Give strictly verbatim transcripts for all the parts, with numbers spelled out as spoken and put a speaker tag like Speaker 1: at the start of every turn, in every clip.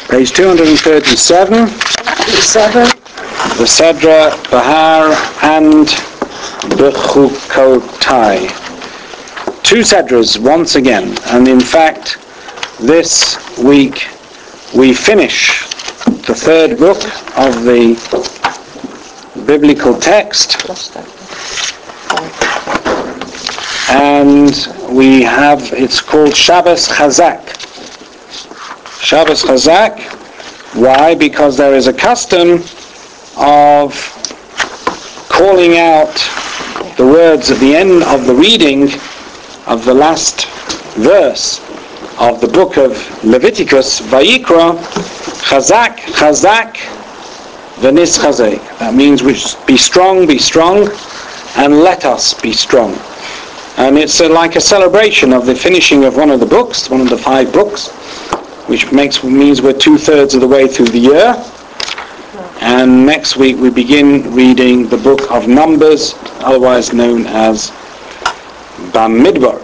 Speaker 1: Page two hundred thirty-seven.
Speaker 2: Seven.
Speaker 1: The Sedra, Bahar, and Bechukotai. Two Sedras once again, and in fact, this week we finish the third book of the biblical text, and we have, it's called Shabbos Chazak. Shabbos Chazak. Why? Because there is a custom of calling out the words at the end of the reading of the last verse of the book of Leviticus, Vayikra, Chazak, Chazak, V'nis Chazek. That means we be strong, be strong, and let us be strong. And it's a, like a celebration of the finishing of one of the books, one of the five books, which makes means we're two-thirds of the way through the year. And next week we begin reading the book of Numbers, otherwise known as Bamidbar.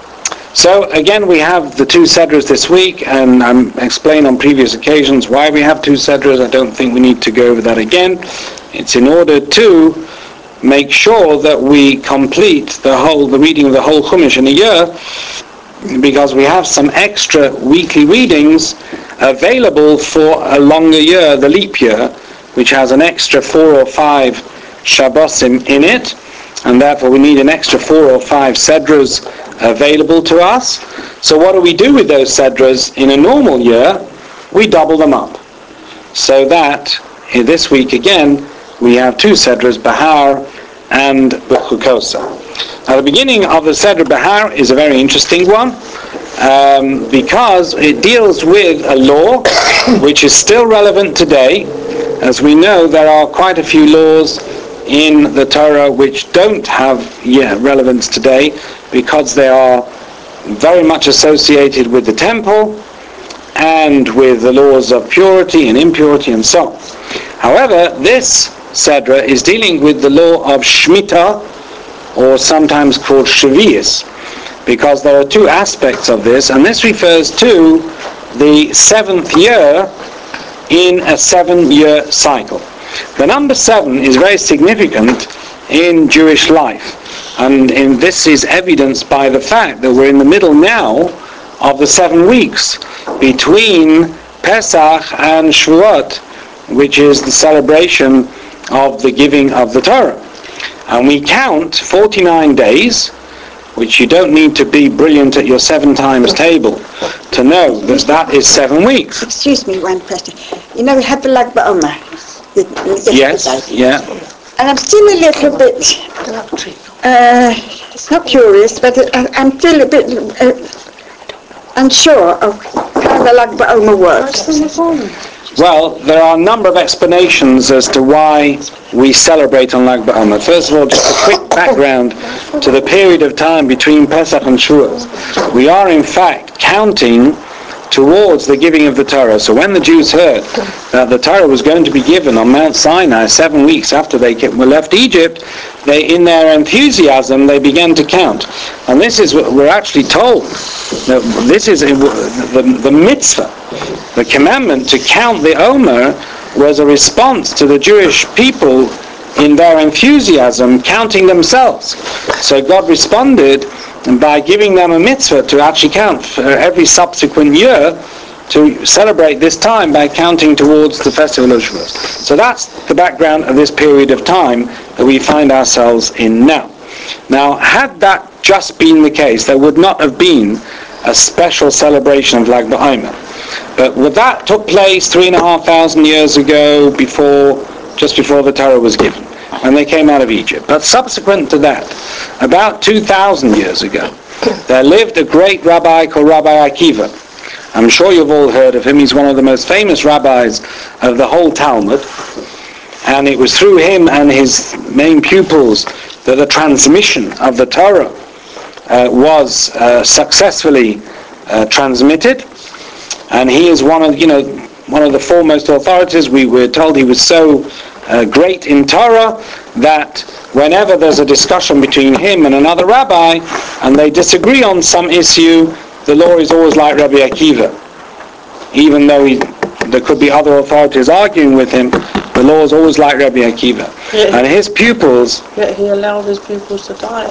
Speaker 1: So again, we have the two Sedras this week, and I'm explained on previous occasions why we have two Sedras. I don't think we need to go over that again. It's in order to make sure that we complete the whole, the reading of the whole Chumash in a year, because we have some extra weekly readings available for a longer year, the leap year, which has an extra four or five Shabbosim in it, and therefore we need an extra four or five Sedras available to us. So what do we do with those Sedras? In a normal year, we double them up. So that, this week again, we have two Sedras, Bahar and Bechukosa. Now the beginning of the Sedra Bahar is a very interesting one, um, because it deals with a law which is still relevant today. As we know, there are quite a few laws in the Torah which don't have yeah, relevance today, because they are very much associated with the temple and with the laws of purity and impurity and so on. However, this Sedra is dealing with the law of Shemitah, or sometimes called Shavuos, because there are two aspects of this, and this refers to the seventh year in a seven-year cycle. The number seven is very significant in Jewish life, and in this is evidenced by the fact that we're in the middle now of the seven weeks between Pesach and Shavuot, which is the celebration of the giving of the Torah. And we count forty-nine days, which you don't need to be brilliant at your seven times table to know that that is seven weeks.
Speaker 2: Excuse me, one question. You know, we had the Lag BaOmer yesterday.
Speaker 1: Yes, yeah.
Speaker 2: And I'm still a little bit, uh, not curious, but uh, I'm still a bit uh, unsure of how the Lag BaOmer works.
Speaker 1: Well, there are a number of explanations as to why we celebrate on Lag BaOmer. First of all, just a quick background to the period of time between Pesach and Shavuot. We are in fact counting towards the giving of the Torah. So when the Jews heard that the Torah was going to be given on Mount Sinai seven weeks after they were left Egypt, they, in their enthusiasm, they began to count. And this is what we're actually told. That this is the, the, the mitzvah, the commandment to count the Omer, was a response to the Jewish people in their enthusiasm counting themselves. So God responded by giving them a mitzvah to actually count for every subsequent year, to celebrate this time by counting towards the festival of Shavuot. So that's the background of this period of time that we find ourselves in now. Now, had that just been the case, there would not have been a special celebration of Lag BaOmer. But that took place three and a half thousand years ago, before, just before the Torah was given, and they came out of Egypt. But subsequent to that, about two thousand years ago, there lived a great rabbi called Rabbi Akiva. I'm sure you've all heard of him. He's one of the most famous rabbis of the whole Talmud. And it was through him and his main pupils that the transmission of the Torah uh, was uh, successfully uh, transmitted. And he is one of, you know, one of the foremost authorities. We were told he was so uh, great in Torah that whenever there's a discussion between him and another rabbi, and they disagree on some issue, the law is always like Rabbi Akiva, even though he there could be other authorities arguing with him, the law is always like Rabbi Akiva.
Speaker 3: Yeah.
Speaker 1: And his pupils
Speaker 3: Yet he allowed his pupils to die.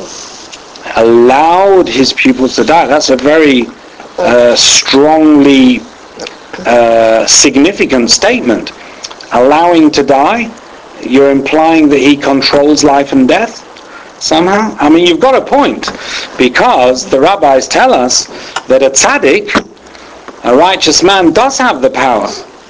Speaker 1: allowed his pupils to die. That's a very uh, strongly uh, significant statement. Allowing to die, you're implying that he controls life and death somehow? I mean, you've got a point, because the rabbis tell us that a tzaddik, a righteous man, does have the power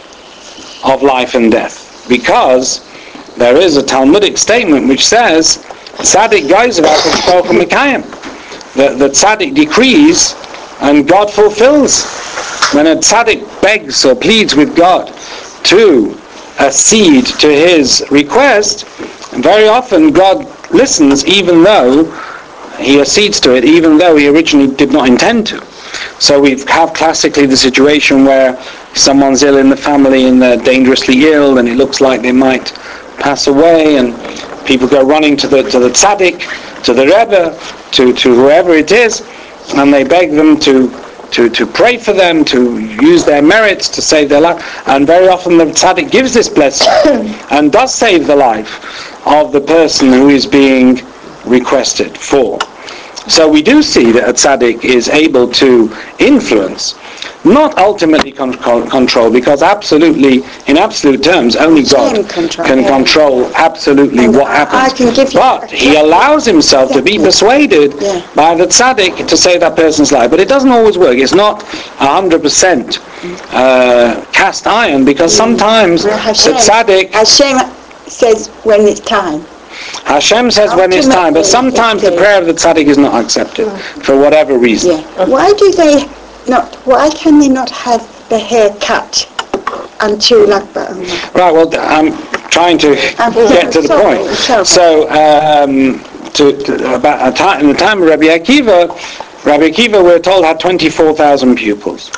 Speaker 1: of life and death, because there is a Talmudic statement which says tzaddik goes about the Mikayim. The, the tzaddik decrees and God fulfills. When a tzaddik begs or pleads with God to accede to his request, very often God listens, even though he accedes to it, even though he originally did not intend to. So we have classically the situation where someone's ill in the family and they're dangerously ill and it looks like they might pass away, and people go running to the to the tzaddik, to the rebbe, to, to whoever it is, and they beg them to To, to pray for them, to use their merits to save their life. And very often the tzaddik gives this blessing and does save the life of the person who is being requested for. So we do see that a tzaddik is able to influence, not ultimately con- control, because absolutely, in absolute terms, only God
Speaker 2: control,
Speaker 1: can
Speaker 2: yeah.
Speaker 1: control absolutely
Speaker 2: And
Speaker 1: what
Speaker 2: I-
Speaker 1: happens.
Speaker 2: I can give you
Speaker 1: but
Speaker 2: a-
Speaker 1: he allows himself to be
Speaker 2: Exactly.
Speaker 1: persuaded
Speaker 2: Yeah.
Speaker 1: by the tzaddik to save that person's life. But it doesn't always work. It's not one hundred percent uh, cast iron, because sometimes
Speaker 2: Well,
Speaker 1: the tzaddik,
Speaker 2: Hashem says when it's time.
Speaker 1: Hashem says when it's time, but
Speaker 2: Ultimately,
Speaker 1: sometimes
Speaker 2: it
Speaker 1: the
Speaker 2: is.
Speaker 1: prayer of the tzaddik is not accepted for whatever reason.
Speaker 2: Yeah. Why do they not? Why can they not have the hair cut until Lag BaOmer?
Speaker 1: Right, well, I'm trying to
Speaker 2: I'm
Speaker 1: get to the
Speaker 2: sorry,
Speaker 1: point.
Speaker 2: sorry.
Speaker 1: So, um, to, to, about a time, in the time of Rabbi Akiva, Rabbi Akiva, we're told, had twenty-four thousand pupils.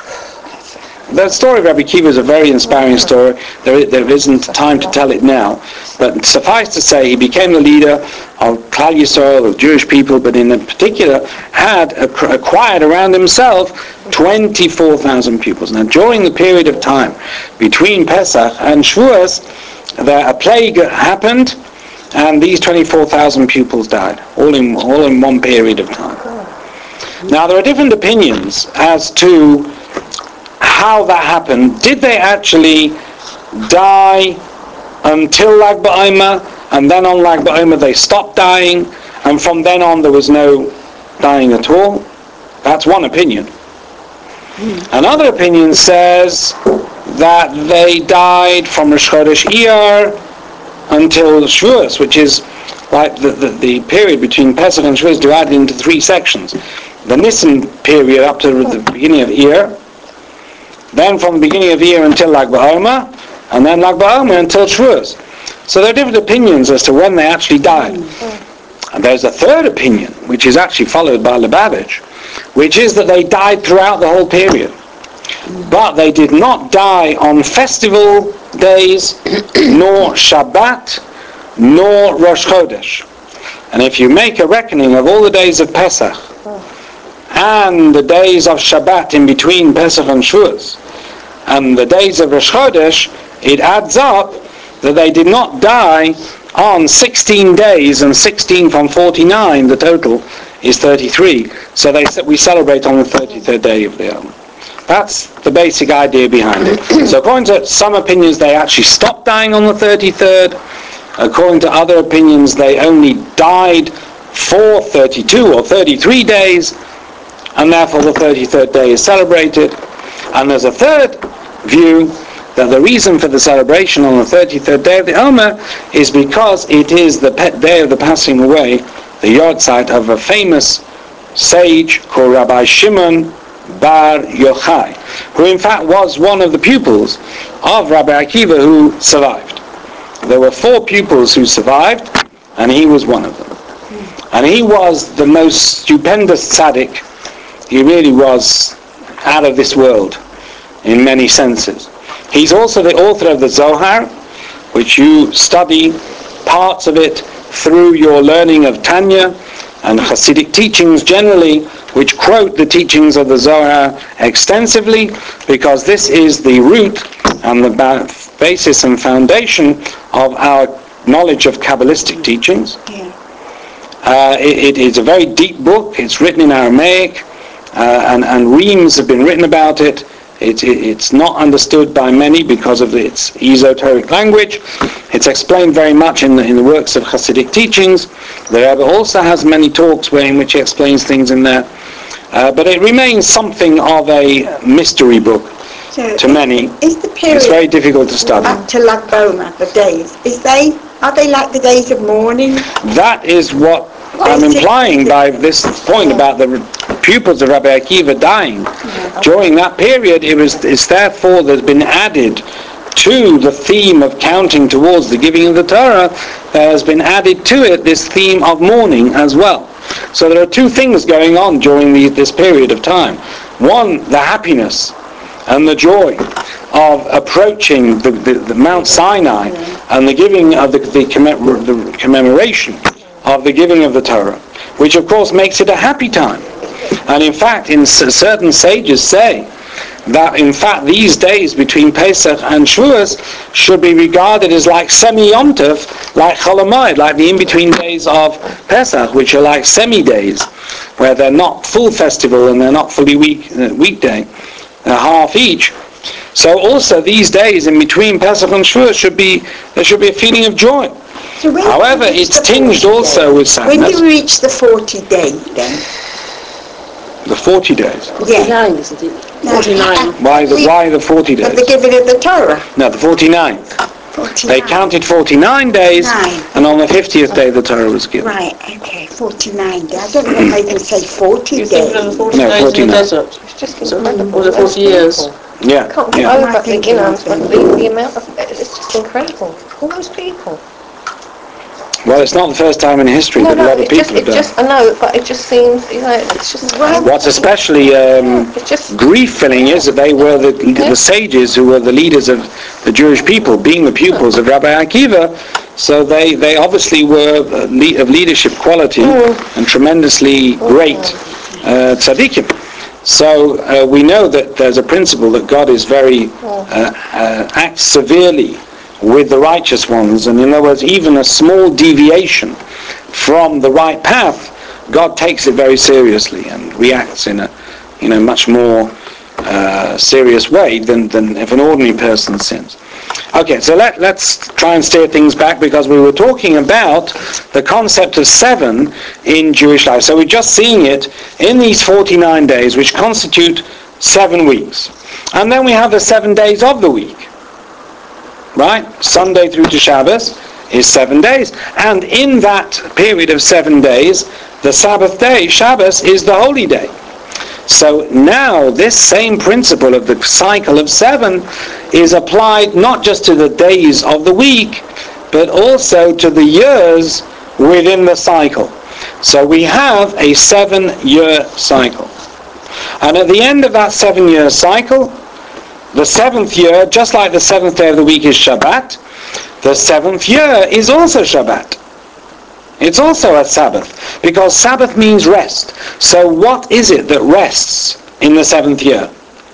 Speaker 1: The story of Rabbi Akiva is a very inspiring story. There, there isn't time to tell it now, but suffice to say, he became the leader of Klal Yisrael, of Jewish people, but in particular had acquired around himself twenty-four thousand pupils. Now, during the period of time between Pesach and Shavuos, there, a plague happened, and these twenty-four thousand pupils died, all in all in one period of time. Now, there are different opinions as to how that happened. Did they actually die until Lag BaOmer, and then on Lag BaOmer they stopped dying, and from then on there was no dying at all? That's one opinion. Another opinion says that they died from Rosh Chodesh Iyar until Shavuos, which is like the, the, the period between Pesach and Shavuos divided into three sections. The Nisan period up to the beginning of Iyar, then from the beginning of Iyar until Lag BaOmer, and then Lag BaOmer until Shavuos. So there are different opinions as to when they actually died. And there's a third opinion, which is actually followed by Lubavitch, which is that they died throughout the whole period. But they did not die on festival days, nor Shabbat, nor Rosh Chodesh. And if you make a reckoning of all the days of Pesach, and the days of Shabbat in between Pesach and Shavuos, and the days of Rosh Chodesh, it adds up that they did not die on sixteen days, and sixteen from forty-nine, the total is thirty-three. So they we celebrate on the thirty-third day of the Yom. That's the basic idea behind it. So according to some opinions, they actually stopped dying on the thirty-third. According to other opinions, they only died for thirty-two or thirty-three days, and therefore the thirty-third day is celebrated. And there's a third view that the reason for the celebration on the thirty-third day of the Omer is because it is the pet day of the passing away, the yahrzeit of a famous sage called Rabbi Shimon Bar Yochai, who in fact was one of the pupils of Rabbi Akiva who survived. There were four pupils who survived, and he was one of them. And he was the most stupendous tzaddik. He really was out of this world in many senses. He's also the author of the Zohar, which you study parts of it through your learning of Tanya and Hasidic teachings generally, which quote the teachings of the Zohar extensively, because this is the root and the ba- basis and foundation of our knowledge of Kabbalistic teachings.
Speaker 2: Yeah.
Speaker 1: Uh, it, it is a very deep book. It's written in Aramaic, uh, and, and reams have been written about it. It, it. It's not understood by many because of its esoteric language. It's explained very much in the, in the works of Hasidic teachings. The Rebbe also has many talks where, in which he explains things in there. Uh, but it remains something of a mystery book
Speaker 2: So
Speaker 1: to many.
Speaker 2: Is the period
Speaker 1: It's very difficult to study.
Speaker 2: up to Lag Boma, the days, is they, are they like the days of mourning?
Speaker 1: That is what I'm implying by this point about the pupils of Rabbi Akiva dying. During that period, it was it's therefore there's been added to the theme of counting towards the giving of the Torah, there has been added to it this theme of mourning as well. So there are two things going on during the, this period of time. One, the happiness and the joy of approaching the, the, the Mount Sinai and the giving of the, the, commem- the commemoration of the giving of the Torah, which of course makes it a happy time. And in fact, in s- certain sages say that in fact these days between Pesach and Shavuos should be regarded as like semi-Yom Tov, like Chol Hamoed, like the in-between days of Pesach, which are like semi-days, where they're not full festival and they're not fully week uh, weekday, uh, half each. So also these days in between Pesach and Shavuos should be there should be a feeling of joy.
Speaker 2: So when do
Speaker 1: However,
Speaker 2: we reach
Speaker 1: it's
Speaker 2: the
Speaker 1: tinged
Speaker 2: forty
Speaker 1: also
Speaker 2: days?
Speaker 1: with sadness.
Speaker 2: When do we reach the forty day then?
Speaker 1: The forty days.
Speaker 2: Yeah.
Speaker 3: Nine, isn't it?
Speaker 2: No,
Speaker 3: Forty-nine.
Speaker 2: uh,
Speaker 1: Why the
Speaker 2: we-
Speaker 1: why the forty
Speaker 2: Of the
Speaker 1: days?
Speaker 2: giving of the Torah.
Speaker 1: No, the forty-ninth.
Speaker 2: forty-nine.
Speaker 1: They counted forty-nine days,
Speaker 2: Nine.
Speaker 1: and on the fiftieth day the Torah was given.
Speaker 2: Right, okay, forty-nine days. I don't know if I can say forty
Speaker 3: You
Speaker 2: days.
Speaker 3: thinking of the forty
Speaker 1: No,
Speaker 3: days in
Speaker 1: forty-nine.
Speaker 3: the desert?
Speaker 4: It's just
Speaker 3: So,
Speaker 4: incredible.
Speaker 3: or the
Speaker 4: Those
Speaker 3: forty years?
Speaker 4: people.
Speaker 1: Yeah,
Speaker 4: Can't get
Speaker 1: yeah.
Speaker 2: Am I
Speaker 4: over the, you
Speaker 2: thinking
Speaker 4: know,
Speaker 2: of them?
Speaker 4: the, the amount of, it's just incredible. All those people.
Speaker 1: Well, it's not the first time in history
Speaker 4: No,
Speaker 1: that a
Speaker 4: no,
Speaker 1: lot of
Speaker 4: it just,
Speaker 1: people
Speaker 4: it
Speaker 1: have
Speaker 4: just,
Speaker 1: done.
Speaker 4: I know, but it just seems, you know, it's just,
Speaker 1: What's especially um,
Speaker 4: it's just,
Speaker 1: grief-filling is that they were the, the sages who were the leaders of the Jewish people, being the pupils of Rabbi Akiva. So they, they obviously were uh, le- of leadership quality and tremendously great uh, tzaddikim. So uh, we know that there's a principle that God is very uh, uh, acts severely with the righteous ones, and in other words, even a small deviation from the right path, God takes it very seriously and reacts in a, you know, much more uh, serious way than, than if an ordinary person sins. Okay, so let, let's try and steer things back, because we were talking about the concept of seven in Jewish life. So we're just seeing it in these forty-nine days, which constitute seven weeks. And then we have the seven days of the week. Right? Sunday through to Shabbos is seven days. And in that period of seven days, the Sabbath day, Shabbos, is the holy day. So now this same principle of the cycle of seven is applied not just to the days of the week, but also to the years within the cycle. So we have a seven-year cycle. And at the end of that seven-year cycle, the seventh year, just like the seventh day of the week is Shabbat, the seventh year is also Shabbat. It's also a Sabbath, because Sabbath means rest. So what is it that rests in the seventh year?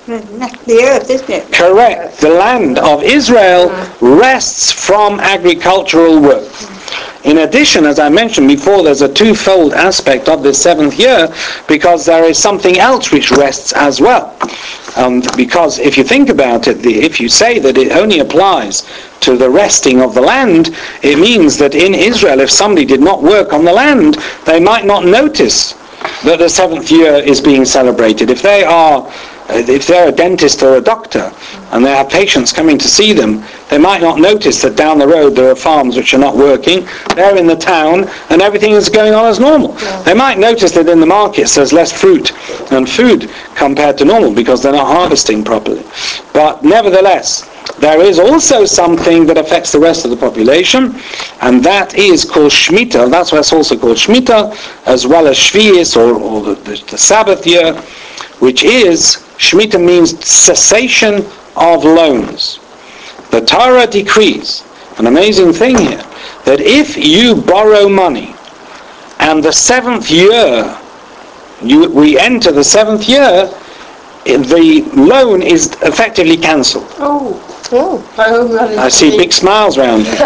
Speaker 2: The earth, isn't it?
Speaker 1: Correct. The land of Israel rests from agricultural work. In addition, as I mentioned before, there's a twofold aspect of this seventh year, because there is something else which rests as well. And because if you think about it, the, if you say that it only applies to the resting of the land, it means that in Israel, if somebody did not work on the land, they might not notice that the seventh year is being celebrated. If they are If they're a dentist or a doctor and they have patients coming to see them, they might not notice that down the road there are farms which are not working. They're in the town and everything is going on as normal. Yeah. They might notice that in the markets there's less fruit and food compared to normal because they're not harvesting properly. But nevertheless, there is also something that affects the rest of the population, and that is called Shemitah. That's why it's also called Shemitah, as well as Shvius, or, or the, the, the Sabbath year, which is, Shemitah means cessation of loans. The Torah decrees, an amazing thing here, that if you borrow money, and the seventh year, you, we enter the seventh year, the loan is effectively cancelled.
Speaker 3: Oh.
Speaker 4: Oh.
Speaker 3: I owe money
Speaker 1: I
Speaker 3: to
Speaker 1: see
Speaker 3: the-
Speaker 1: big smiles round you.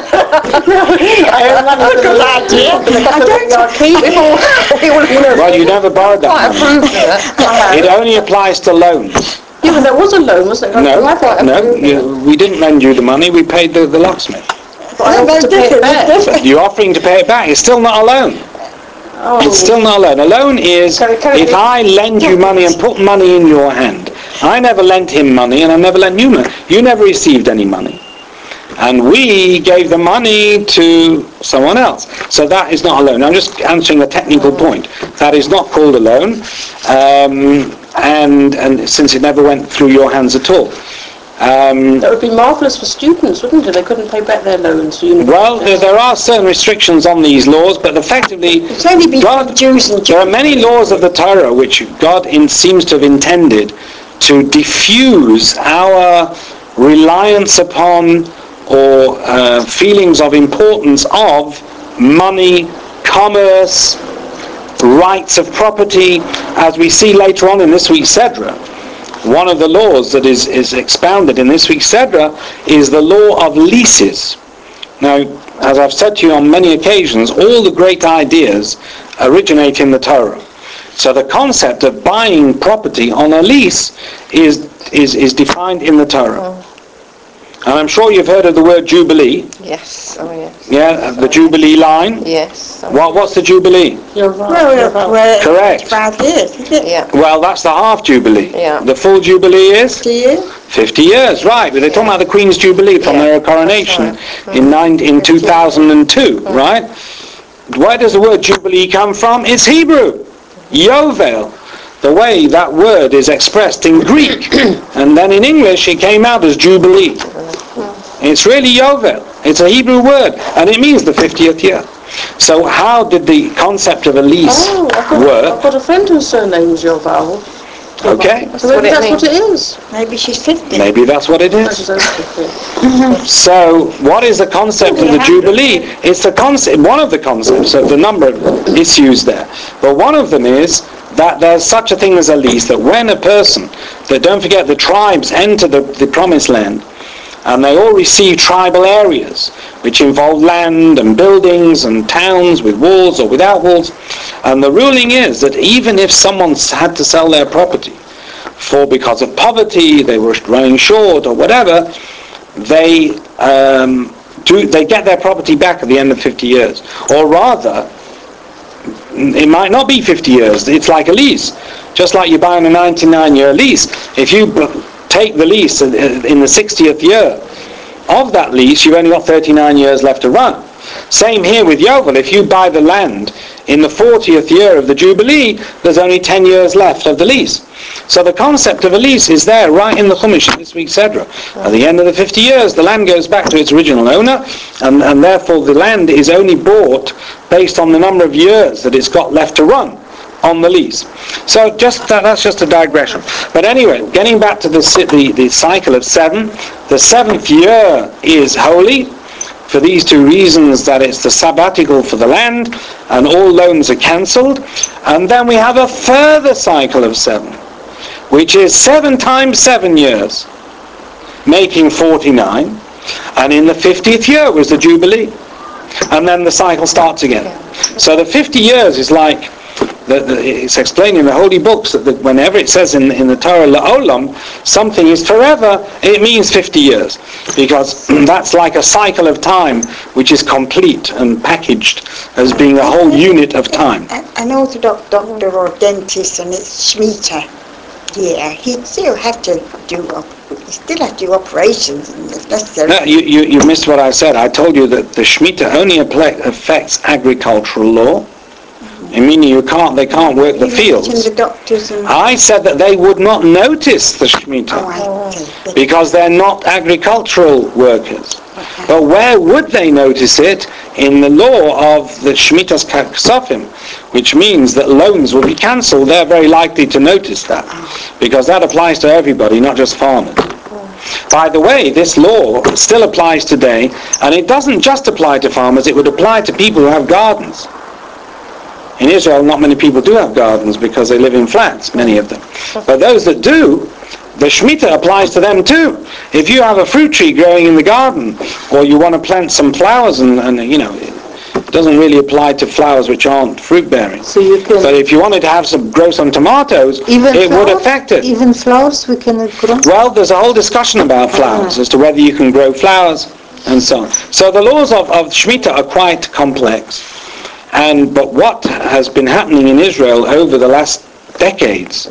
Speaker 3: I owe money to
Speaker 2: Good
Speaker 3: the-
Speaker 2: idea. I don't.
Speaker 4: We've all, we all, you know,
Speaker 1: Well, you never borrowed
Speaker 4: quite
Speaker 1: that money.
Speaker 4: approved of it. I have.
Speaker 1: It only applies to loans.
Speaker 3: Yeah, but there was a loan, wasn't there?
Speaker 1: No,
Speaker 4: I thought I
Speaker 1: no,
Speaker 4: approved
Speaker 1: you, we didn't lend you the money, we paid the, the locksmith.
Speaker 3: But I offered to pay it back.
Speaker 1: You're offering to pay it back, it's still not a loan.
Speaker 3: Oh.
Speaker 1: It's still not a loan. A loan is
Speaker 4: Can I- can I-
Speaker 1: if I lend you money and put money in your hand. I never lent him money and I never lent you money. You never received any money. And we gave the money to someone else. So that is not a loan. I'm just answering a technical point. That is not called a loan. Um, and, and since it never went through your hands at all. Um,
Speaker 3: That would be marvellous for students, wouldn't it? They couldn't pay back their loans to university.
Speaker 1: well, there, there are certain restrictions on these laws, but effectively,
Speaker 2: It's only between
Speaker 1: God,
Speaker 2: Jews and
Speaker 1: there are
Speaker 2: Jews.
Speaker 1: many laws of the Torah which God in, seems to have intended to diffuse our reliance upon or uh, feelings of importance of money, commerce, rights of property, as we see later on in this week's Sedra. One of the laws that is, is expounded in this week's Sedra is the law of leases. Now, as I've said to you on many occasions, all the great ideas originate in the Torah. So the concept of buying property on a lease is, is, is defined in the Torah. And I'm sure you've heard of the word Jubilee.
Speaker 4: Yes, oh yes.
Speaker 1: Yeah, the Jubilee line.
Speaker 4: Yes. Oh,
Speaker 1: What, what's the Jubilee?
Speaker 3: You're right.
Speaker 2: Well,
Speaker 3: you're right.
Speaker 2: well,
Speaker 1: Correct.
Speaker 2: five years, isn't it?
Speaker 4: yeah.
Speaker 1: Well, that's the half Jubilee.
Speaker 4: Yeah.
Speaker 1: The full Jubilee is?
Speaker 2: Do you?
Speaker 1: fifty years, right. But they're talking about the Queen's Jubilee from
Speaker 4: Yeah,
Speaker 1: their coronation
Speaker 4: that's right.
Speaker 1: in, nine, in two thousand two, right? Where does the word Jubilee come from? It's Hebrew. Yovel. The way that word is expressed in Greek. And then in English it came out as Jubilee. It's really Yovel. It's a Hebrew word. And it means the fiftieth year. So how did the concept of a lease
Speaker 3: Oh, I've got,
Speaker 1: work?
Speaker 3: I've got a friend whose surname's Yoval.
Speaker 1: Okay.
Speaker 3: So maybe
Speaker 4: what it
Speaker 3: that's
Speaker 4: means.
Speaker 3: what it is.
Speaker 2: Maybe she's fifty.
Speaker 1: Maybe that's what it
Speaker 3: That's
Speaker 1: is.
Speaker 3: his own secret.
Speaker 1: So, what is the concept of the Jubilee? It's the concept, one of the concepts of the number of issues there. But one of them is that there's such a thing as a lease, that when a person, that don't forget the tribes enter the, the promised land, and they all receive tribal areas, which involve land and buildings and towns with walls or without walls. And the ruling is that even if someone had to sell their property, for because of poverty, they were running short or whatever, they um, do they get their property back at the end of fifty years. Or rather, it might not be fifty years, it's like a lease. Just like you're buying a ninety-nine year lease. If you b- take the lease in the sixtieth year of that lease, you've only got thirty-nine years left to run. Same here with Yovel. If you buy the land in the fortieth year of the Jubilee, there's only ten years left of the lease. So the concept of a lease is there right in the Chumash in this week's Sedra. At the end of the fifty years, the land goes back to its original owner, and, and therefore the land is only bought based on the number of years that it's got left to run on the lease. So just that, that's just a digression. But anyway, getting back to the, the, the cycle of seven, the seventh year is holy, for these two reasons, that it's the sabbatical for the land, and all loans are cancelled. And then we have a further cycle of seven, which is seven times seven years, making forty-nine. And in the fiftieth year was the Jubilee. And then the cycle starts again. So the fifty years is like, the, the, it's explained in the holy books that the, whenever it says in, in the Torah, La'olam, something is forever, it means fifty years. Because that's like a cycle of time which is complete and packaged as being a whole unit of time.
Speaker 2: An an Orthodox doctor or dentist, and it's Shemitah. Yeah, he'd still have to do, op- he still have to do operations if necessary.
Speaker 1: No, you, you, you missed what I said. I told you that the Shemitah only apply, affects agricultural law. I mean, you can't, they can't work the
Speaker 2: You
Speaker 1: fields.
Speaker 2: mentioned the doctors and...
Speaker 1: I said that they would not notice the Shemitah
Speaker 2: Oh, I see.
Speaker 1: because they're not agricultural workers. But where would they notice it? In the law of the Shemitah's Ksafim, which means that loans will be cancelled. They're very likely to notice that because that applies to everybody, not just farmers. By the way, this law still applies today, and it doesn't just apply to farmers, it would apply to people who have gardens. In Israel, not many people do have gardens because they live in flats, many of them. But those that do, the Shemitah applies to them too. If you have a fruit tree growing in the garden, or you want to plant some flowers, and, and you know, it doesn't really apply to flowers which aren't fruit bearing.
Speaker 5: So you can.
Speaker 1: But if you wanted to have some grow some tomatoes,
Speaker 5: Even
Speaker 1: it
Speaker 5: flowers?
Speaker 1: would affect it.
Speaker 5: Even flowers we can grow?
Speaker 1: Well, there's a whole discussion about flowers as to whether you can grow flowers and so on. So the laws of, of Shemitah are quite complex. And but what has been happening in Israel over the last decades,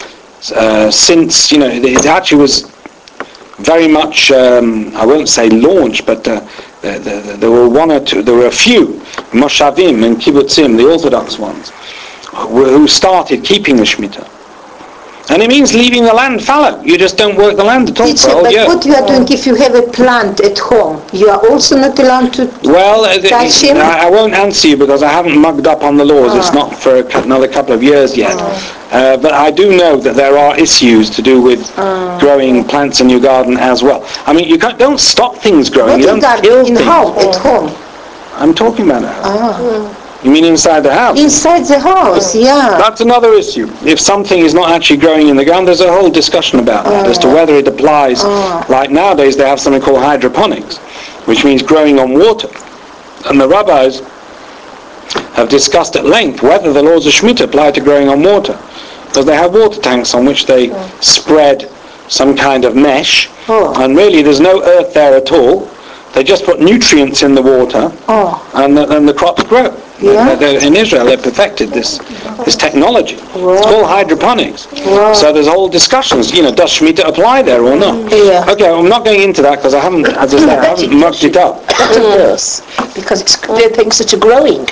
Speaker 1: uh, since, you know, it, it actually was very much, um, I won't say launched, but uh, there, there, there were one or two, there were a few Moshavim and Kibbutzim, the Orthodox ones, who, who started keeping the Shemitah. And it means leaving the land fallow. You just don't work the land at all for a
Speaker 5: Teacher,
Speaker 1: whole
Speaker 5: but
Speaker 1: year.
Speaker 5: what you are doing if you have a plant at home? You are also not allowed to
Speaker 1: Well, uh,
Speaker 5: touch him?
Speaker 1: I, I won't answer you because I haven't mugged up on the laws. It's not for a, cou- another couple of years yet. Uh, but I do know that there are issues to do with growing plants in your garden as well. I mean, you can't, don't stop things growing.
Speaker 5: What
Speaker 1: You
Speaker 5: is
Speaker 1: don't
Speaker 5: that
Speaker 1: kill
Speaker 5: in
Speaker 1: things.
Speaker 5: home, at home?
Speaker 1: I'm talking about a house.
Speaker 5: Ah.
Speaker 1: You mean inside the house?
Speaker 5: Inside the house, yeah.
Speaker 1: That's another issue. If something is not actually growing in the ground, there's a whole discussion about that as to whether it applies. Like nowadays, they have something called hydroponics, which means growing on water. And the rabbis have discussed at length whether the laws of Shemitah apply to growing on water, because they have water tanks on which they spread some kind of mesh,
Speaker 5: Oh.
Speaker 1: and really there's no earth there at all. They just put nutrients in the water,
Speaker 5: Oh.
Speaker 1: and the, and the crops grow.
Speaker 5: Yeah.
Speaker 1: They're- they're- in Israel, they've perfected this this technology. It's called hydroponics.
Speaker 5: Wow.
Speaker 1: So there's whole discussions. You know, does Shemitah apply there or not?
Speaker 5: Yeah.
Speaker 1: Okay, I'm not going into that because I haven't, as I say, I haven't mucked it up.
Speaker 4: That it does, because it's, they're things that are growing.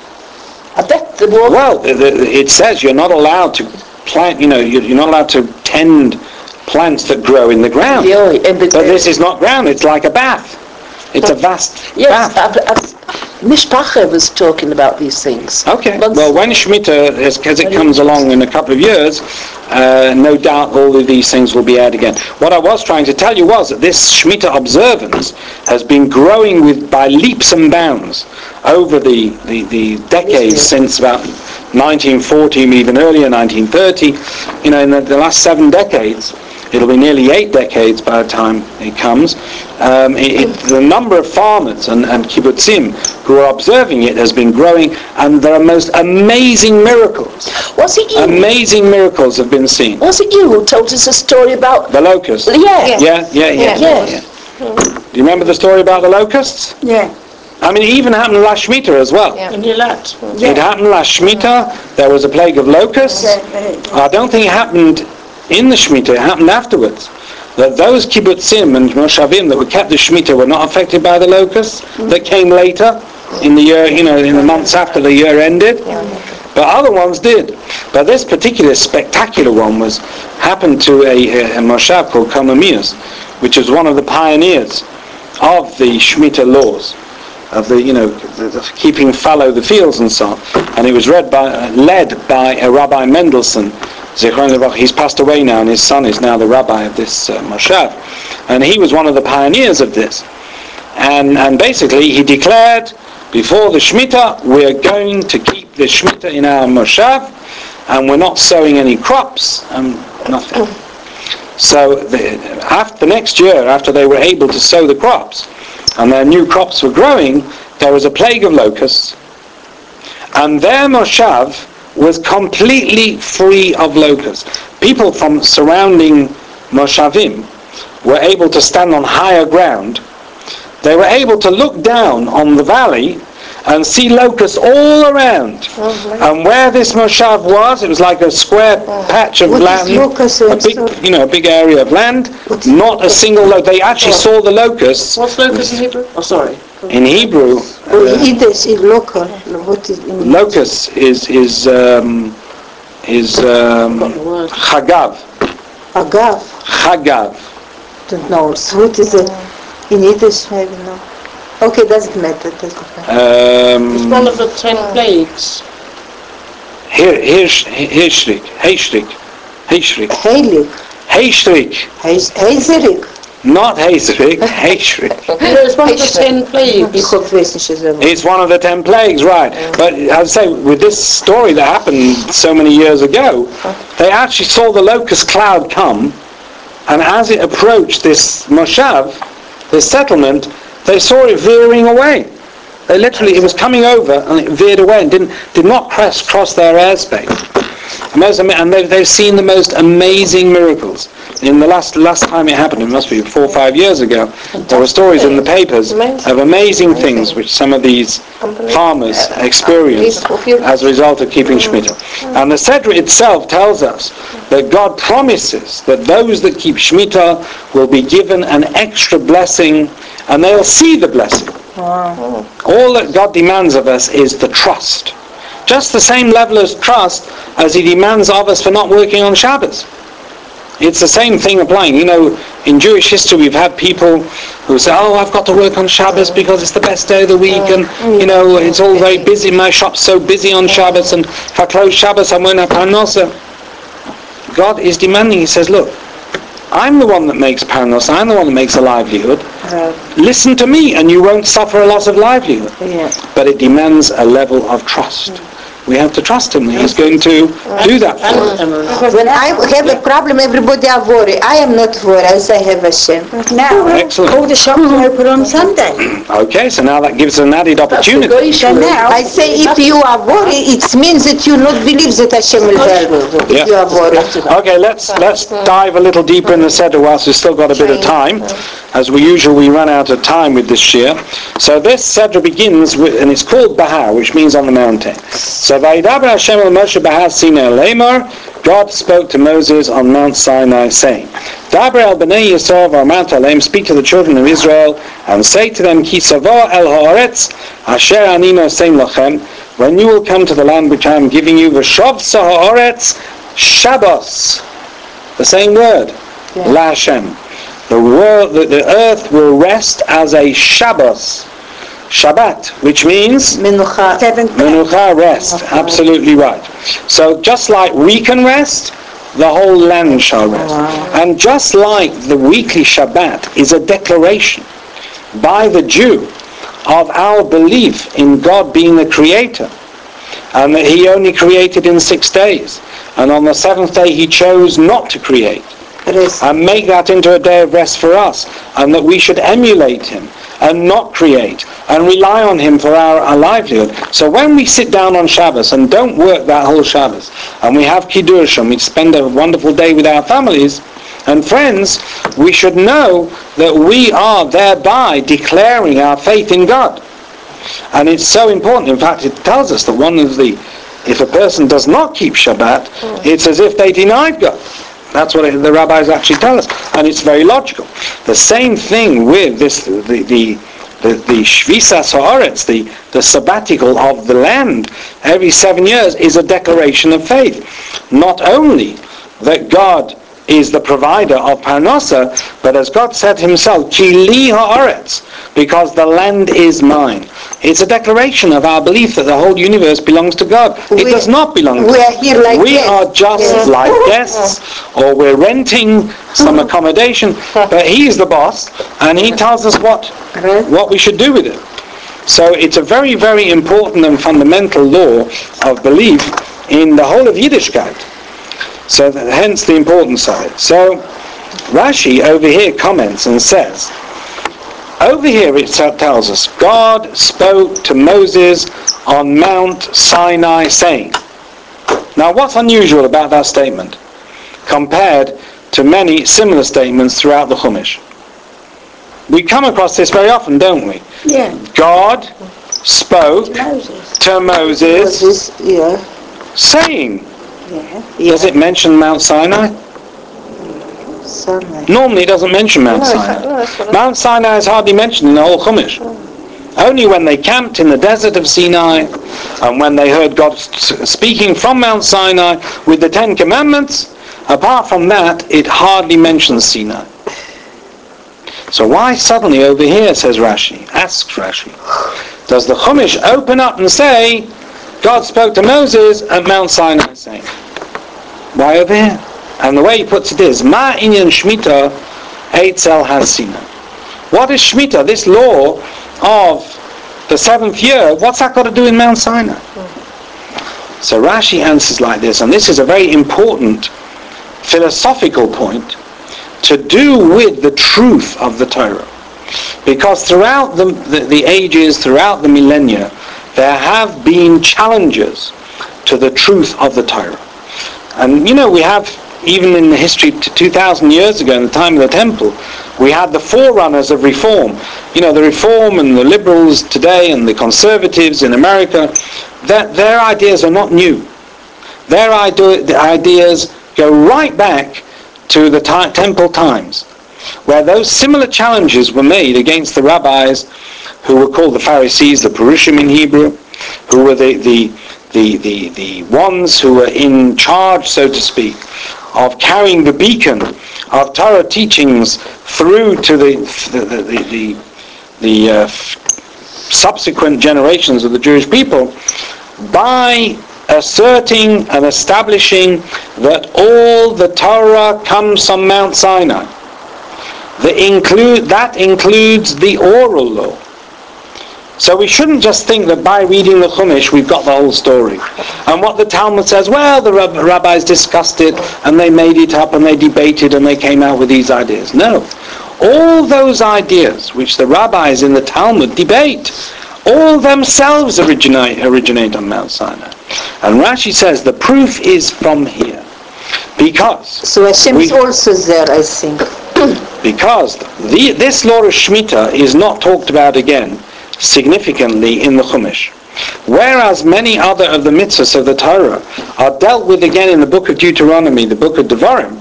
Speaker 4: I bet the water...
Speaker 1: Well, the, the, it says you're not allowed to plant. You know, you're, you're not allowed to tend plants that grow in the ground.
Speaker 4: Yeah, and the-
Speaker 1: But this is not ground. It's like a bath. It's a vast
Speaker 4: Yes,
Speaker 1: bath.
Speaker 4: I've, I've, Mishpacha was talking about these things.
Speaker 1: Okay.
Speaker 4: Once-
Speaker 1: Well, when Shemitah, as, as it comes along in a couple of years, uh, no doubt all of these things will be added again. What I was trying to tell you was that this Shemitah observance has been growing with by leaps and bounds over the, the, the decades since about nineteen forty, even earlier, nineteen thirty. You know, in the, the last seven decades, it'll be nearly eight decades by the time it comes. Um, it, it, the number of farmers and, and kibbutzim who are observing it has been growing, and there are most amazing miracles.
Speaker 4: Was it you?
Speaker 1: Amazing miracles have been seen.
Speaker 4: Was it you who told us a story about...
Speaker 1: The locusts.
Speaker 4: Yeah.
Speaker 1: Yeah, yeah, yeah.
Speaker 4: Yes.
Speaker 1: yeah. Do you remember the story about the locusts?
Speaker 2: Yeah.
Speaker 1: I mean, it even happened last Shemitah as well.
Speaker 3: In your lat.
Speaker 1: It happened last Shemitah. There was a plague of locusts. I don't think it happened in the Shemitah. It happened afterwards. That those kibbutzim and moshavim that were kept the Shemitah were not affected by the locusts that came later in the year, you know, in the months after the year ended. But other ones did. But this particular spectacular one was happened to a, a, a moshav called Komamias, which was one of the pioneers of the Shemitah laws, of the, you know, the, the keeping fallow the fields and so on. And it was read by, uh, led by a Rabbi Mendelssohn. He's passed away now, and his son is now the rabbi of this uh, moshav. And he was one of the pioneers of this. And and basically he declared, before the Shemitah, we're going to keep the Shemitah in our moshav, and we're not sowing any crops, and nothing. So the, after, the next year, after they were able to sow the crops, and their new crops were growing, there was a plague of locusts, and their moshav was completely free of locusts. People from surrounding moshavim were able to stand on higher ground. They were able to look down on the valley and see locusts all around. And where this moshav was, it was like a square patch of
Speaker 5: What is
Speaker 1: land,
Speaker 5: locust?
Speaker 1: a
Speaker 5: I'm
Speaker 1: big,
Speaker 5: sorry.
Speaker 1: you know, a big area of land. Not a single locust. They actually saw the locusts.
Speaker 3: What's locust in Hebrew? Oh, sorry.
Speaker 1: In Hebrew,
Speaker 5: Oh,
Speaker 1: uh,
Speaker 5: Yiddish is local. What is in
Speaker 1: locust is is um, is um,
Speaker 3: Got the word.
Speaker 1: chagav.
Speaker 5: Agav?
Speaker 1: Chagav.
Speaker 5: Don't know. So what is it in Yiddish? Maybe no. Okay, doesn't matter. Doesn't matter.
Speaker 3: It's
Speaker 1: Um,
Speaker 3: one of the ten plagues.
Speaker 1: Hirsch, Hirschrik, Heischrik, Heischrik,
Speaker 5: Heilig.
Speaker 1: Heischrik,
Speaker 5: Heizerik.
Speaker 1: not Heischrik, Heischrik.
Speaker 3: No, it's one of the ten plagues.
Speaker 5: Ich hab weiß nicht, was er macht.
Speaker 1: It's one of the ten plagues, right? But as I say, with this story that happened so many years ago, they actually saw the locust cloud come, And as it approached this moshav, this settlement, they saw it veering away. They literally, it was coming over and it veered away and didn't, did not cross, cross their airspace. And, most, and they've, they've seen the most amazing miracles. In the last last time it happened, it must be four or five years ago, there were stories in the papers of amazing things which some of these farmers experienced as a result of keeping Shemitah. And the Seder itself tells us that God promises that those that keep Shemitah will be given an extra blessing and they'll see the blessing. Wow. All that God demands of us is the trust. Just the same level of trust as He demands of us for not working on Shabbos. It's the same thing applying. You know, in Jewish history we've had people who say, oh, I've got to work on Shabbos because it's the best day of the week, and, you know, it's all very busy, my shop's so busy on Shabbos, and if I close Shabbos I won't have parnasa. God is demanding, He says, look, I'm the one that makes parnasa, I'm the one that makes a livelihood. Listen to me and you won't suffer a loss of livelihood. Yeah. But it demands a level of trust. We have to trust Him. He's going to do that for us.
Speaker 5: When I have a problem, everybody are worried. I am not worried as I have Hashem.
Speaker 2: Now,
Speaker 1: excellent.
Speaker 2: All the shops are open on Sunday.
Speaker 1: Okay, so now that gives us an added opportunity.
Speaker 5: So now, I say if you are worried, it means that you not believe that Hashem will help. If
Speaker 1: yeah.
Speaker 5: you are worried.
Speaker 1: Okay, let's let's dive a little deeper in the Seder whilst we've still got a bit of time. As we usually run out of time with this year. So this Seder begins with, and it's called Bahar, which means on the mountain. So Vayidaber Hashem el Moshe Bahar Sinai Lemar, God spoke to Moses on Mount Sinai, saying, Daber el Bnei Yisrael v'amar aleim, speak to the children of Israel, and say to them, Ki savo el ha'aretz, asher ani noseim lachem, when you will come to the land which I am giving you, v'shov sa ha'aretz, Shabbos, the same word, yeah. La Hashem. The world, the, the earth will rest as a Shabbos, Shabbat, which means
Speaker 5: Menucha,
Speaker 1: Menucha, rest. Absolutely right. So just like we can rest, the whole land shall rest. Wow. And just like the weekly Shabbat is a declaration by the Jew of our belief in God being the Creator, and that He only created in six days, and on the seventh day He chose not to create. And make that into a day of rest for us, and that we should emulate Him and not create and rely on Him for our, our livelihood. So when we sit down on Shabbos and don't work that whole Shabbos, and we have Kiddush and we spend a wonderful day with our families and friends, we should know that we are thereby declaring our faith in God. And it's so important. In fact, it tells us that one of the, if a person does not keep Shabbat, it's as if they denied God. That's what the rabbis actually tell us, and it's very logical. The same thing with this, the the the, the Shvisas Haaretz, the the sabbatical of the land, every seven years is a declaration of faith. Not only that God is the provider of parnasa, but as God said Himself, Ki li haaretz, because the land is mine. It's a declaration of our belief that the whole universe belongs to God. It we, does not belong to
Speaker 5: we
Speaker 1: us.
Speaker 5: Are here like
Speaker 1: we
Speaker 5: guests.
Speaker 1: are just yes. like guests, or we're renting some accommodation, but He's the boss, and He tells us what what we should do with it. So it's a very, very important and fundamental law of belief in the whole of Yiddishkeit. So that, hence the importance of it. So Rashi over here comments and says, over here it tells us, God spoke to Moses on Mount Sinai saying. Now what's unusual about that statement compared to many similar statements throughout the Chumash? We come across this very often, don't we?
Speaker 2: Yeah.
Speaker 1: God spoke to Moses, to Moses,
Speaker 5: Moses yeah.
Speaker 1: saying.
Speaker 5: Yeah.
Speaker 1: Does it mention Mount Sinai?
Speaker 5: Sinai.
Speaker 1: Normally it doesn't mention Mount
Speaker 3: No,
Speaker 1: Sinai.
Speaker 3: no,
Speaker 1: Mount Sinai is hardly mentioned in the whole Chumash. Only when they camped in the desert of Sinai, and when they heard God speaking from Mount Sinai with the Ten Commandments, apart from that, it hardly mentions Sinai. So why suddenly over here, says Rashi, asks Rashi, does the Chumash open up and say, God spoke to Moses at Mount Sinai saying, why over here? And the way he puts it is, Ma inyan Shemitah eitzel hasina. What is Shemitah? This law of the seventh year, what's that got to do in Mount Sinai? So Rashi answers like this, and this is a very important philosophical point, to do with the truth of the Torah. Because throughout the, the, the ages, throughout the millennia, there have been challenges to the truth of the Torah. And you know, we have, even in the history to two thousand years ago, in the time of the temple, we had the forerunners of reform. You know, the reform and the liberals today and the conservatives in America, that their ideas are not new. Their idea, the ideas go right back to the ti- temple times, where those similar challenges were made against the rabbis, who were called the Pharisees, the Purushim in Hebrew, who were the, the, the, the, the ones who were in charge, so to speak, of carrying the beacon of Torah teachings through to the the the, the, the uh, subsequent generations of the Jewish people, by asserting and establishing that all the Torah comes from Mount Sinai. The include, that includes the oral law. So we shouldn't just think that by reading the Chumash we've got the whole story. And what the Talmud says, well, the rab- rabbis discussed it and they made it up and they debated and they came out with these ideas. No. All those ideas which the rabbis in the Talmud debate, all themselves originate, originate on Mount Sinai. And Rashi says the proof is from here. Because...
Speaker 5: So Hashem
Speaker 1: we,
Speaker 5: is also there, I think.
Speaker 1: Because the, this law of Shemitah is not talked about again significantly in the Chumash. Whereas many other of the mitzvahs of the Torah are dealt with again in the book of Deuteronomy, the book of Devarim,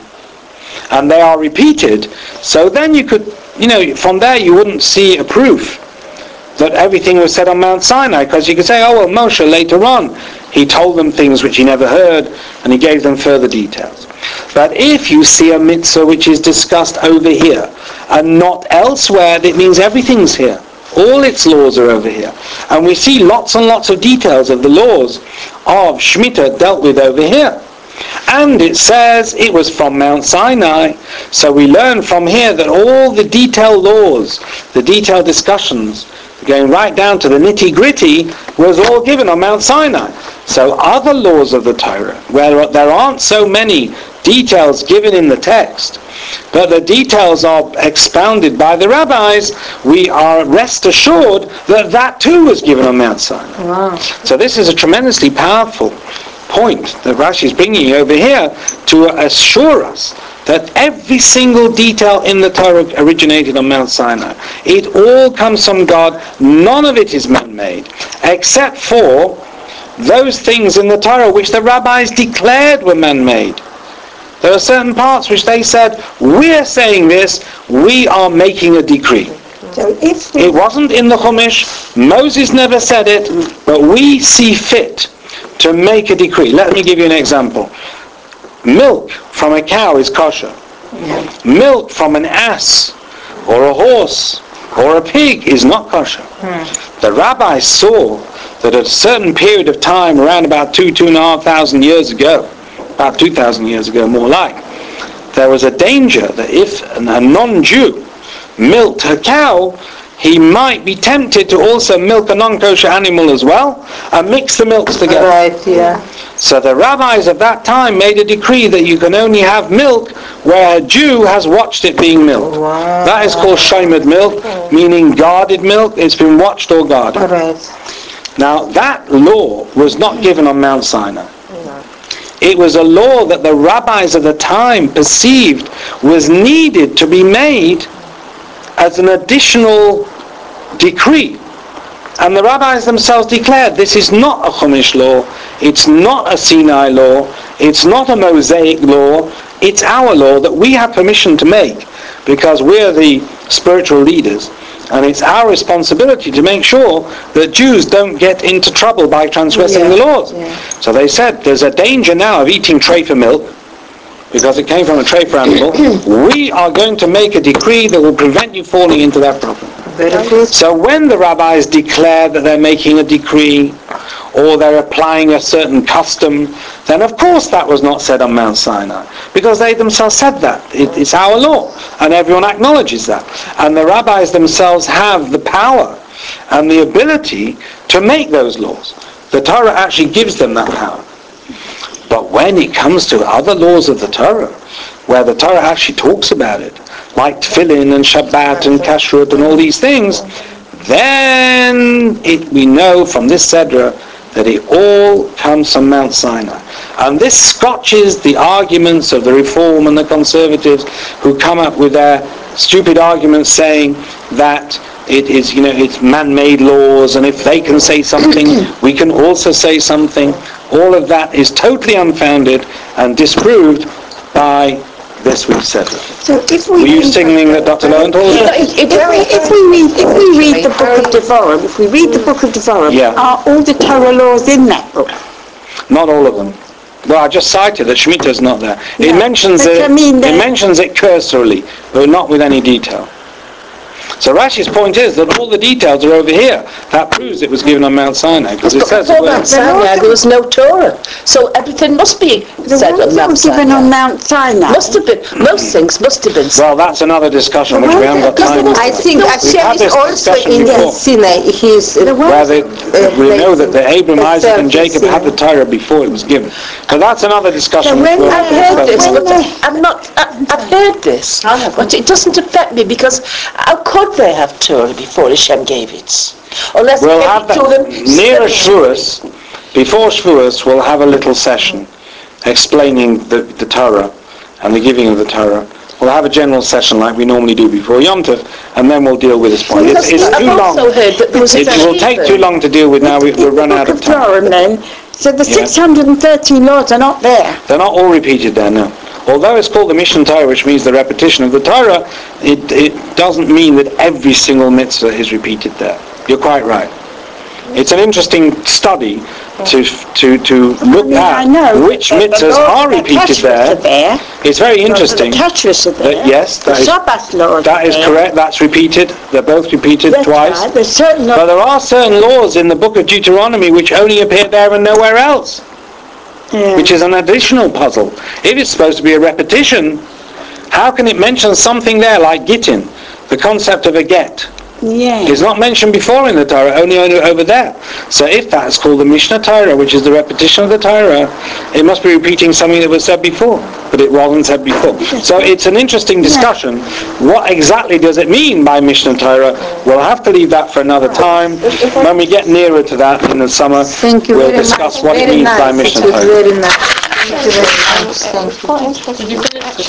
Speaker 1: and they are repeated, so then you could, you know, from there you wouldn't see a proof that everything was said on Mount Sinai, because you could say, oh well, Moshe later on, he told them things which he never heard, and he gave them further details. But if you see a mitzvah which is discussed over here, and not elsewhere, it means everything's here. All its laws are over here. And we see lots and lots of details of the laws of Shemitah dealt with over here. And it says it was from Mount Sinai. So we learn from here that all the detailed laws, the detailed discussions, going right down to the nitty-gritty, was all given on Mount Sinai. So other laws of the Torah, where there aren't so many details given in the text, but the details are expounded by the rabbis, we are rest assured that that too was given on Mount Sinai.
Speaker 5: Wow.
Speaker 1: So this is a tremendously powerful point that Rashi is bringing over here to assure us that every single detail in the Torah originated on Mount Sinai. It all comes from God. None of it is man-made, except for those things in the Torah which the rabbis declared were man-made. There are certain parts which they said, we're saying this, we are making a decree.
Speaker 2: So if
Speaker 1: It wasn't in the Chumash, Moses never said it, but we see fit to make a decree. Let me give you an example. Milk from a cow is kosher. Milk from an ass or a horse or a pig is not kosher. Hmm. The rabbis saw that at a certain period of time, around about two, two and a half thousand years ago, about two thousand years ago more like, there was a danger that if a non-Jew milked a cow, he might be tempted to also milk a non-kosher animal as well and mix the milks together.
Speaker 5: Right, yeah.
Speaker 1: So the rabbis of that time made a decree that you can only have milk where a Jew has watched it being milked.
Speaker 5: Wow.
Speaker 1: That is called shomed milk, meaning guarded milk. It's been watched or guarded.
Speaker 5: Right.
Speaker 1: Now that law was not given on Mount Sinai. It was a law that the rabbis of the time perceived was needed to be made as an additional decree. And the rabbis themselves declared this is not a Chumash law, it's not a Sinai law, it's not a Mosaic law, it's our law that we have permission to make because we're the spiritual leaders. And it's our responsibility to make sure that Jews don't get into trouble by transgressing
Speaker 5: Yeah,
Speaker 1: the laws.
Speaker 5: yeah.
Speaker 1: So they said there's a danger now of eating treifa milk because it came from a treifa animal. We are going to make a decree that will prevent you falling into that problem.
Speaker 5: Very good.
Speaker 1: So when the rabbis declare that they're making a decree or they're applying a certain custom, then of course that was not said on Mount Sinai because they themselves said that. It, it's our law and everyone acknowledges that. And the rabbis themselves have the power and the ability to make those laws. The Torah actually gives them that power. But when it comes to other laws of the Torah, where the Torah actually talks about it, like Tefillin and Shabbat and Kashrut and all these things, then it, we know from this Sedra that it all comes from Mount Sinai. And this scotches the arguments of the Reform and the Conservatives who come up with their stupid arguments saying that it is, you know, it's man-made laws, and if they can say something, we can also say something. All of that is totally unfounded and disproved by this week's Sedra.
Speaker 2: So if we
Speaker 1: Were you
Speaker 2: read-
Speaker 1: signaling that Doctor Lowenthal?
Speaker 2: If we, if we read, if we read the book of Devarim, if we read the book of Devarim,
Speaker 1: Yeah.
Speaker 2: are all the Torah laws in that book?
Speaker 1: Not all of them. Well, I just cited that Shemitah is not there. It
Speaker 2: Yeah,
Speaker 1: mentions
Speaker 2: but
Speaker 1: it.
Speaker 2: I mean
Speaker 1: It
Speaker 2: the-
Speaker 1: mentions it cursorily, but not with any detail. So Rashi's point is that all the details are over here. That proves it was given on Mount Sinai, because it
Speaker 4: But
Speaker 1: says
Speaker 4: before
Speaker 1: it
Speaker 4: Mount
Speaker 1: was.
Speaker 4: Sinai, there was no Torah. So everything must be
Speaker 2: The
Speaker 4: said on
Speaker 2: ones that
Speaker 4: Mount
Speaker 2: were given on
Speaker 4: Sinai.
Speaker 2: Mount Sinai.
Speaker 4: Must have been, most things must have been said.
Speaker 1: Well, that's another discussion which we haven't got time for.
Speaker 5: I think
Speaker 1: We've
Speaker 5: Hashem
Speaker 1: had
Speaker 5: is
Speaker 1: this
Speaker 5: also
Speaker 1: discussion
Speaker 5: in
Speaker 1: before.
Speaker 5: Sinai. He's uh,
Speaker 1: Where they, we know that the Abram, Isaac and
Speaker 5: Herself
Speaker 1: Jacob
Speaker 5: is
Speaker 1: had the Torah before it was given. But that's another discussion.
Speaker 2: So
Speaker 1: which
Speaker 2: when
Speaker 1: we'll
Speaker 2: I
Speaker 1: have to
Speaker 4: I've heard
Speaker 1: discuss
Speaker 4: this,
Speaker 1: later.
Speaker 4: but I'm not, I, I've heard this, but it doesn't affect me because how could they have Torah before Hashem gave it? Unless
Speaker 1: We'll
Speaker 4: he gave
Speaker 1: have
Speaker 4: it to
Speaker 1: that
Speaker 4: them
Speaker 1: near
Speaker 4: separately.
Speaker 1: Shavuos, before Shavuos, we'll have a little session explaining the, the Torah and the giving of the Torah. We'll have a general session like we normally do before Yom Tov, and then we'll deal with this point. It's,
Speaker 4: Because
Speaker 1: it's
Speaker 4: I've
Speaker 1: too long.
Speaker 4: also heard that there was a
Speaker 1: It will take too long to deal with now. We, we'll run out of time.
Speaker 2: Devarim then, so the
Speaker 1: Yeah.
Speaker 2: six hundred thirty laws are not there.
Speaker 1: They're not all repeated there, no. Although it's called the Mishnah Torah, which means the repetition of the Torah, it, it doesn't mean that every single mitzvah is repeated there. You're quite right. It's an interesting study to to to look
Speaker 2: I mean, I
Speaker 1: at
Speaker 2: know
Speaker 1: which
Speaker 2: that the
Speaker 1: mitzvahs
Speaker 2: laws
Speaker 1: are
Speaker 2: of the
Speaker 1: repeated
Speaker 2: Kashrut
Speaker 1: there.
Speaker 2: are there.
Speaker 1: It's very interesting.
Speaker 2: The Tatras are there.
Speaker 1: That, yes,
Speaker 2: the
Speaker 1: that is,
Speaker 2: Shabbat laws
Speaker 1: that
Speaker 2: are
Speaker 1: is
Speaker 2: there.
Speaker 1: correct. That's repeated. They're both repeated
Speaker 2: That's
Speaker 1: twice.
Speaker 2: right. There's certain
Speaker 1: But there are certain laws in the book of Deuteronomy which only appear there and nowhere else,
Speaker 2: yeah.
Speaker 1: which is an additional puzzle. If it's supposed to be a repetition, how can it mention something there like Gittin, the concept of a get?
Speaker 2: yeah.
Speaker 1: It's not mentioned before in the Torah, only over there. So if that's called the Mishnah Torah, which is the repetition of the Torah, it must be repeating something that was said before, but it wasn't said before. So it's an interesting discussion. What exactly does it mean by Mishnah Torah? We'll have to leave that for another time. When we get nearer to that in the summer,
Speaker 5: Thank you
Speaker 1: we'll
Speaker 5: very
Speaker 1: discuss
Speaker 5: much.
Speaker 1: what it
Speaker 5: Very
Speaker 1: means by
Speaker 5: nice.
Speaker 1: Mishnah
Speaker 5: It was
Speaker 1: Torah.
Speaker 5: very nice. Thank you very much. Thank you.
Speaker 3: Did you finish?